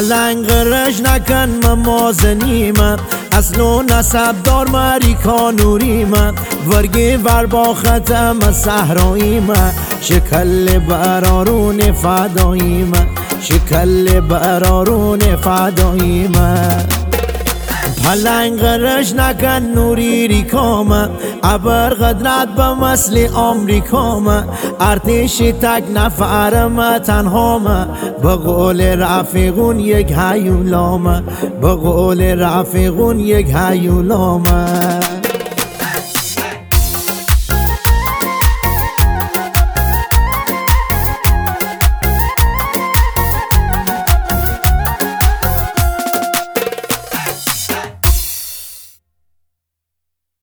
پلنگ قرش نکن ممازنیمه اصل و نسب دار مریکا نوریمه ورگی ور با ختم صحراییمه شکل برارون فداییمه شکل برارون فداییمه پلنگ قرش نکن نوری ریکامه ابر قدرت به مثل آمریکامه ارتش تک نفرمه تنهامه به قول رفیقون یک هیولامه به قول رفیقون یک هیولامه